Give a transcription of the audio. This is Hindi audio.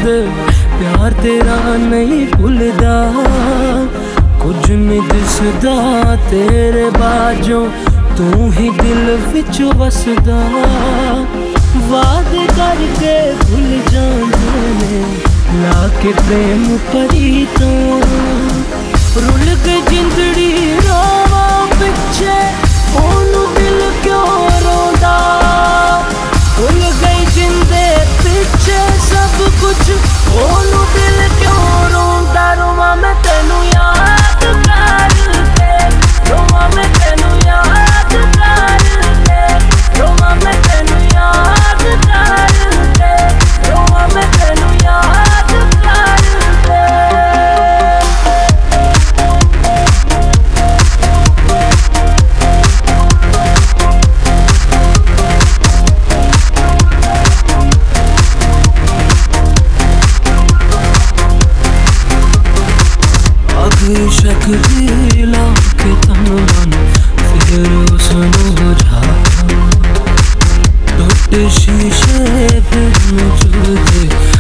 दे प्यार तेरा नहीं भुलदा, कुछ नहीं दिसदा तेरे बाजों, तू ही दिल विच वसदा। वादे करके भुल जांदे ने लाके प्रेम परी तो, रुल के जिंदड़ी रोवा पिछे ओनू दिल क्यों रोंदा, भुल गई जिंदे पिछे सब कुछ ओनू दिल क्यों रोंदा। रोवा मैं तेनू याद करके, रोवा मैं तेनू याद करके, रोवा मैं तेनू याद करके, रोवा मैं तेनू याद करके। शक दिला के तन मन फिर उसने बुझा, टूटे शीशे पे मुझे